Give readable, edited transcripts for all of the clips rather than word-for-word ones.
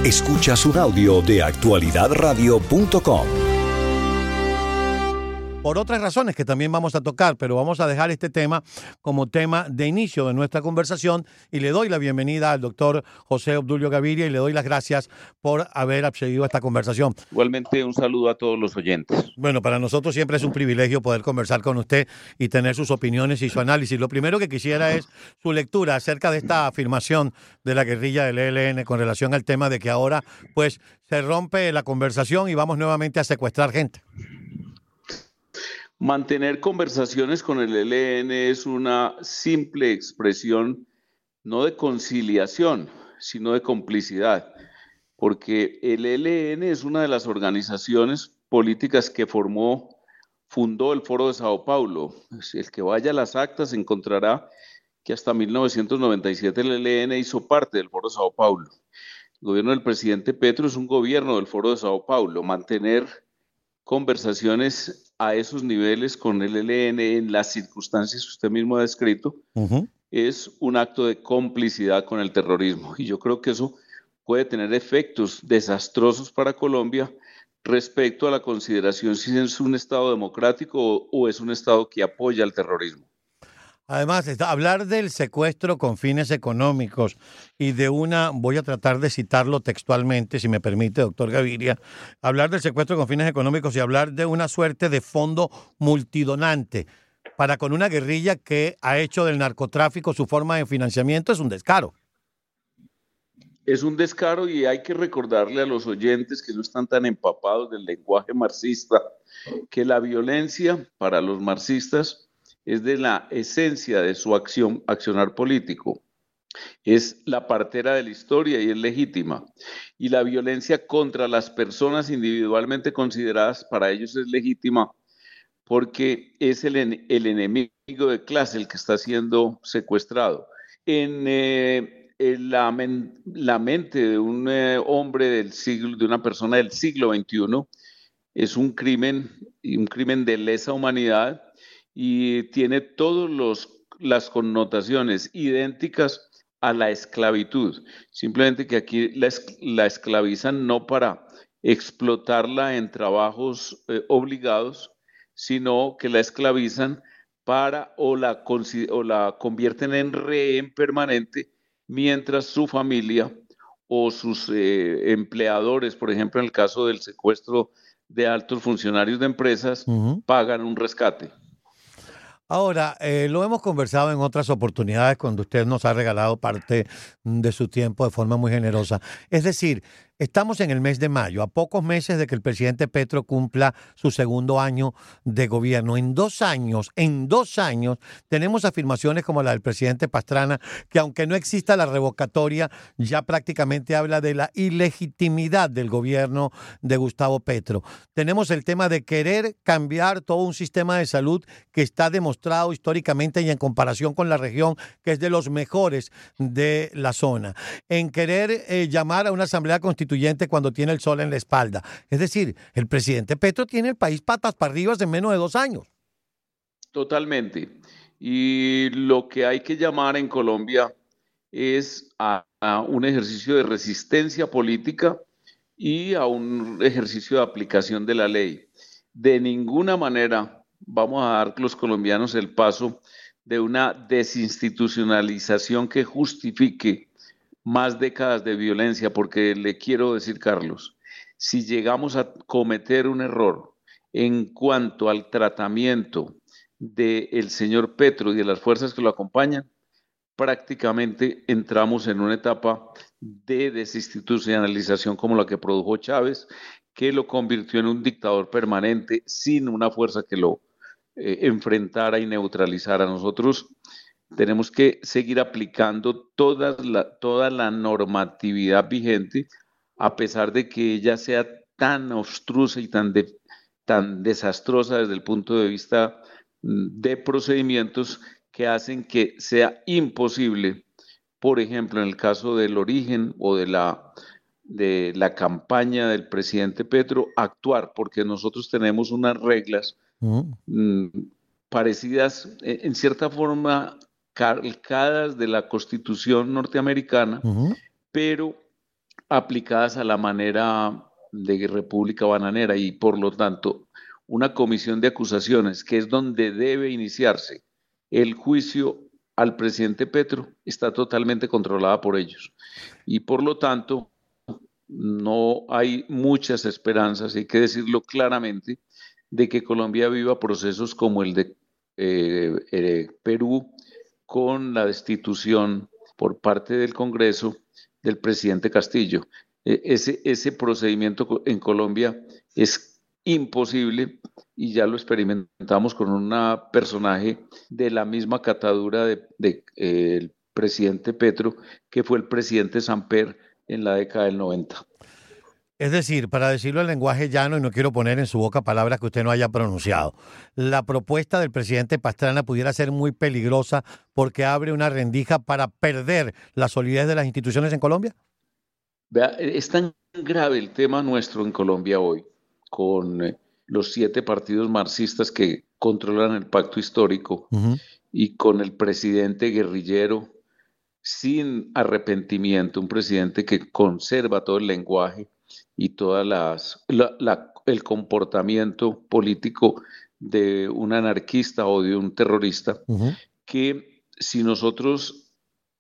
Escuchas un audio de actualidadradio.com. Por otras razones que también vamos a tocar, pero vamos a dejar este tema como tema de inicio de nuestra conversación y le doy la bienvenida al doctor José Obdulio Gaviria y le doy las gracias por haber accedido a esta conversación. Igualmente un saludo a todos los oyentes. Bueno, para nosotros siempre es un privilegio poder conversar con usted y tener sus opiniones y su análisis. Lo primero que quisiera es su lectura acerca de esta afirmación de la guerrilla del ELN con relación al tema de que ahora pues se rompe la conversación y vamos nuevamente a secuestrar gente. Mantener conversaciones con el ELN es una simple expresión no de conciliación, sino de complicidad, porque el ELN es una de las organizaciones políticas que fundó el Foro de Sao Paulo. El que vaya a las actas encontrará que hasta 1997 el ELN hizo parte del Foro de Sao Paulo. El gobierno del presidente Petro es un gobierno del Foro de Sao Paulo. Mantener conversaciones a esos niveles con el ELN en las circunstancias que usted mismo ha descrito, es un acto de complicidad con el terrorismo. Y yo creo que eso puede tener efectos desastrosos para Colombia respecto a la consideración si es un Estado democrático o es un Estado que apoya el terrorismo. Además, hablar del secuestro con fines económicos y de voy a tratar de citarlo textualmente, si me permite, doctor Gaviria, hablar del secuestro con fines económicos y hablar de una suerte de fondo multidonante para con una guerrilla que ha hecho del narcotráfico su forma de financiamiento es un descaro. Es un descaro y hay que recordarle a los oyentes que no están tan empapados del lenguaje marxista que la violencia para los marxistas es de la esencia de su accionar político. Es la partera de la historia y es legítima. Y la violencia contra las personas individualmente consideradas para ellos es legítima porque es el enemigo de clase el que está siendo secuestrado. En la mente de un hombre de una persona del siglo XXI, es un crimen de lesa humanidad y tiene todas las connotaciones idénticas a la esclavitud. Simplemente que aquí la esclavizan no para explotarla en trabajos obligados, sino que la esclavizan o la convierten en rehén permanente mientras su familia o sus empleadores, por ejemplo, en el caso del secuestro de altos funcionarios de empresas, pagan un rescate. Ahora, lo hemos conversado en otras oportunidades cuando usted nos ha regalado parte de su tiempo de forma muy generosa. Es decir, estamos en el mes de mayo, a pocos meses de que el presidente Petro cumpla su segundo año de gobierno. En 2 años, tenemos afirmaciones como la del presidente Pastrana, que aunque no exista la revocatoria, ya prácticamente habla de la ilegitimidad del gobierno de Gustavo Petro. Tenemos el tema de querer cambiar todo un sistema de salud que está demostrado históricamente y en comparación con la región, que es de los mejores de la zona. En querer llamar a una asamblea constituyente cuando tiene el sol en la espalda. Es decir, el presidente Petro tiene el país patas para arriba en menos de 2 años. Totalmente. Y lo que hay que llamar en Colombia es a un ejercicio de resistencia política y a un ejercicio de aplicación de la ley. De ninguna manera vamos a dar los colombianos el paso de una desinstitucionalización que justifique más décadas de violencia, porque le quiero decir, Carlos, si llegamos a cometer un error en cuanto al tratamiento del señor Petro y de las fuerzas que lo acompañan, prácticamente entramos en una etapa de desinstitucionalización como la que produjo Chávez, que lo convirtió en un dictador permanente sin una fuerza que lo enfrentara y neutralizara. Nosotros tenemos que seguir aplicando toda la normatividad vigente, a pesar de que ella sea tan obstrusa y tan desastrosa desde el punto de vista de procedimientos que hacen que sea imposible, por ejemplo, en el caso del origen o de la campaña del presidente Petro, actuar, porque nosotros tenemos unas reglas parecidas, en cierta forma, calcadas de la Constitución norteamericana, pero aplicadas a la manera de República Bananera y por lo tanto una comisión de acusaciones, que es donde debe iniciarse el juicio al presidente Petro, está totalmente controlada por ellos. Y por lo tanto, no hay muchas esperanzas, hay que decirlo claramente, de que Colombia viva procesos como el de Perú, con la destitución por parte del Congreso del presidente Castillo. Ese procedimiento en Colombia es imposible y ya lo experimentamos con un personaje de la misma catadura el presidente Petro, que fue el presidente Samper en la década del 90. Es decir, para decirlo en lenguaje llano, y no quiero poner en su boca palabras que usted no haya pronunciado, la propuesta del presidente Pastrana pudiera ser muy peligrosa porque abre una rendija para perder la solidez de las instituciones en Colombia. Vea, es tan grave el tema nuestro en Colombia hoy, con los 7 partidos marxistas que controlan el pacto histórico y con el presidente guerrillero sin arrepentimiento, un presidente que conserva todo el lenguaje y el comportamiento político de un anarquista o de un terrorista, que si nosotros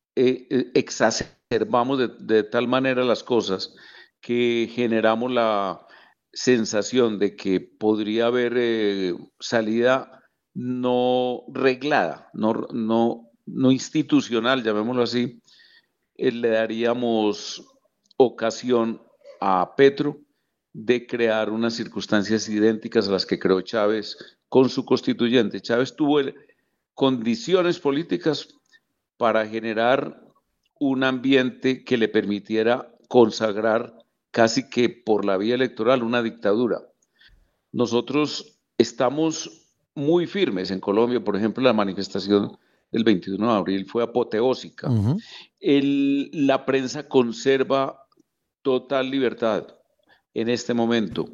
exacerbamos de tal manera las cosas que generamos la sensación de que podría haber salida no reglada, no institucional, llamémoslo así, le daríamos ocasión a Petro de crear unas circunstancias idénticas a las que creó Chávez con su constituyente. Chávez tuvo condiciones políticas para generar un ambiente que le permitiera consagrar casi que por la vía electoral una dictadura. Nosotros estamos muy firmes en Colombia, por ejemplo, la manifestación del 21 de abril fue apoteósica. La prensa conserva total libertad en este momento.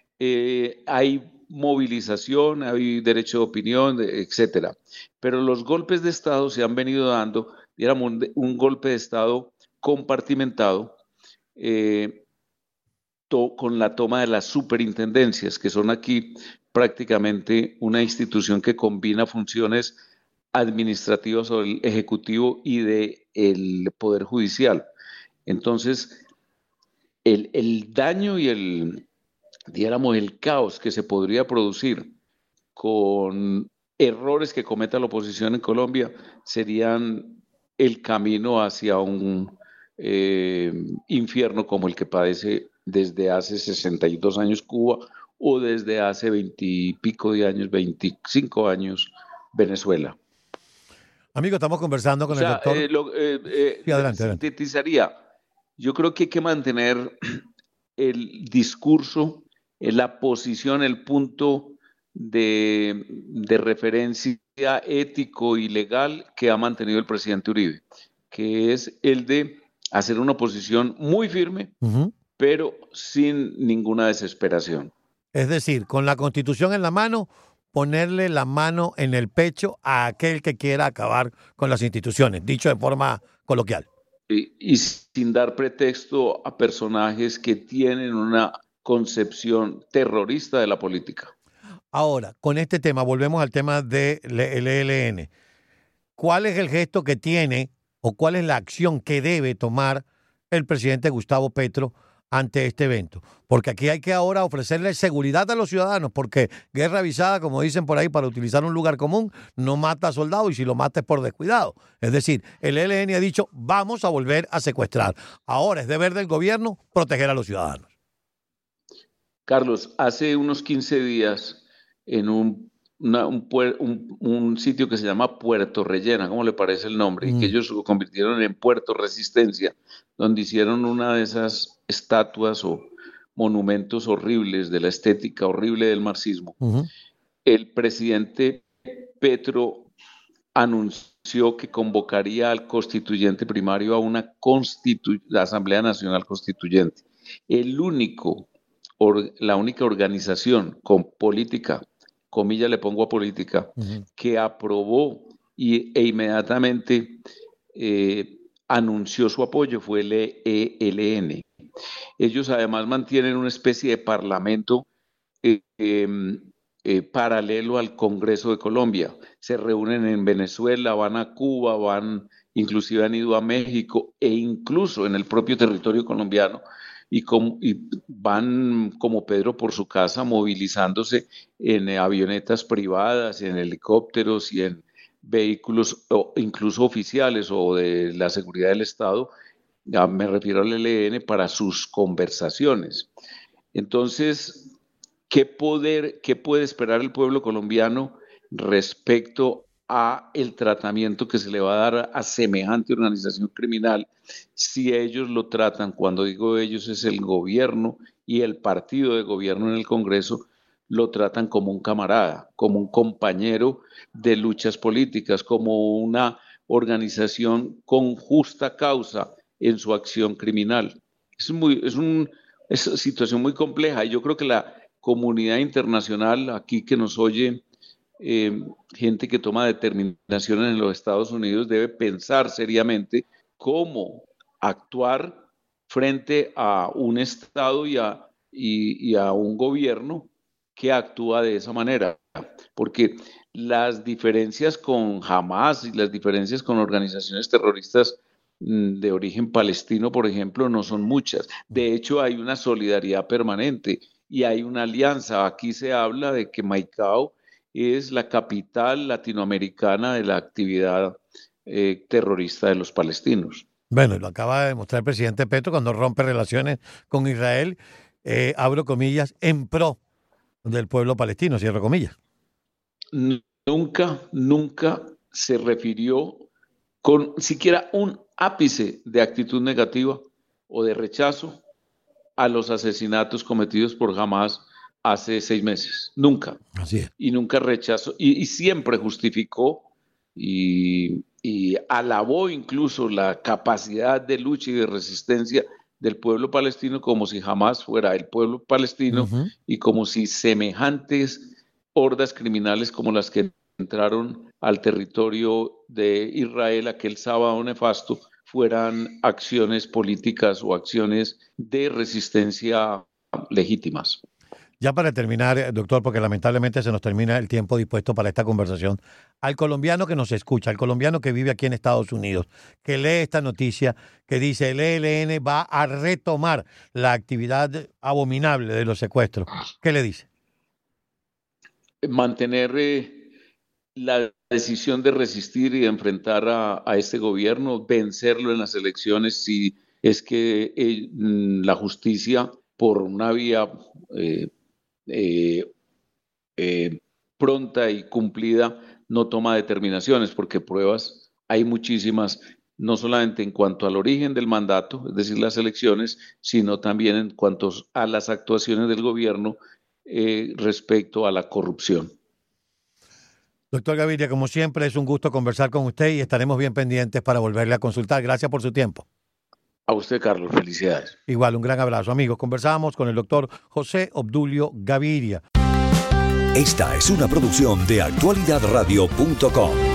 Hay movilización, hay derecho de opinión, etcétera. Pero los golpes de Estado se han venido dando, éramos un golpe de Estado compartimentado, con la toma de las superintendencias, que son aquí prácticamente una institución que combina funciones administrativas del Ejecutivo y del Poder Judicial. Entonces, el daño y digamos, el caos que se podría producir con errores que cometa la oposición en Colombia serían el camino hacia un infierno como el que padece desde hace 62 años Cuba o desde hace 20 y pico de años, 25 años Venezuela. Amigo, estamos conversando con el doctor. Sí, adelante. Sintetizaría. Yo creo que hay que mantener el discurso, la posición, el punto de referencia ético y legal que ha mantenido el presidente Uribe, que es el de hacer una posición muy firme, pero sin ninguna desesperación. Es decir, con la Constitución en la mano, ponerle la mano en el pecho a aquel que quiera acabar con las instituciones, dicho de forma coloquial. Y sin dar pretexto a personajes que tienen una concepción terrorista de la política. Ahora, con este tema, volvemos al tema del ELN. ¿Cuál es el gesto que tiene o cuál es la acción que debe tomar el presidente Gustavo Petro ante este evento? Porque aquí hay que ahora ofrecerle seguridad a los ciudadanos, porque guerra avisada, como dicen por ahí, para utilizar un lugar común, no mata a soldados y si lo mata es por descuidado. Es decir, el ELN ha dicho, vamos a volver a secuestrar. Ahora es deber del gobierno proteger a los ciudadanos. Carlos, hace unos 15 días, en un sitio que se llama Puerto Rellena, ¿cómo le parece el nombre? Y que ellos lo convirtieron en Puerto Resistencia, donde hicieron una de esas estatuas o monumentos horribles de la estética horrible del marxismo. El presidente Petro anunció que convocaría al constituyente primario a la Asamblea Nacional Constituyente. La única organización con política, comillas le pongo a política, que aprobó e inmediatamente anunció su apoyo fue el ELN. Ellos además mantienen una especie de parlamento paralelo al Congreso de Colombia. Se reúnen en Venezuela, van a Cuba, inclusive han ido a México e incluso en el propio territorio colombiano y van como Pedro por su casa movilizándose en avionetas privadas, en helicópteros y en vehículos incluso oficiales o de la seguridad del Estado, ya me refiero al ELN, para sus conversaciones. Entonces, ¿qué puede esperar el pueblo colombiano respecto a el tratamiento que se le va a dar a semejante organización criminal si ellos lo tratan? Cuando digo ellos, es el gobierno y el partido de gobierno en el Congreso, lo tratan como un camarada, como un compañero de luchas políticas, como una organización con justa causa en su acción criminal. Es una situación muy compleja y yo creo que la comunidad internacional, aquí que nos oye, gente que toma determinaciones en los Estados Unidos, debe pensar seriamente cómo actuar frente a un Estado y a un gobierno que actúa de esa manera. Porque las diferencias con Hamas y las diferencias con organizaciones terroristas de origen palestino, por ejemplo, no son muchas. De hecho, hay una solidaridad permanente y hay una alianza. Aquí se habla de que Maicao es la capital latinoamericana de la actividad terrorista de los palestinos. Bueno, lo acaba de demostrar el presidente Petro cuando rompe relaciones con Israel, abro comillas, en pro del pueblo palestino, cierro comillas. Nunca se refirió con siquiera un ápice de actitud negativa o de rechazo a los asesinatos cometidos por Hamas hace 6 meses. Nunca. Así es. Y nunca rechazó, y siempre justificó y alabó incluso la capacidad de lucha y de resistencia del pueblo palestino, como si Hamas fuera el pueblo palestino y como si semejantes hordas criminales como las que entraron al territorio de Israel aquel sábado nefasto fueran acciones políticas o acciones de resistencia legítimas. Ya para terminar, doctor, porque lamentablemente se nos termina el tiempo dispuesto para esta conversación, al colombiano que nos escucha, al colombiano que vive aquí en Estados Unidos, que lee esta noticia que dice el ELN va a retomar la actividad abominable de los secuestros, ¿qué le dice? Mantener la decisión de resistir y de enfrentar a este gobierno, vencerlo en las elecciones si es que la justicia por una vía pronta y cumplida no toma determinaciones, porque pruebas hay muchísimas, no solamente en cuanto al origen del mandato, es decir, las elecciones, sino también en cuanto a las actuaciones del gobierno respecto a la corrupción. Doctor Gaviria, como siempre, es un gusto conversar con usted y estaremos bien pendientes para volverle a consultar. Gracias por su tiempo. A usted, Carlos, felicidades. Igual, un gran abrazo. Amigos, conversamos con el doctor José Obdulio Gaviria. Esta es una producción de actualidadradio.com.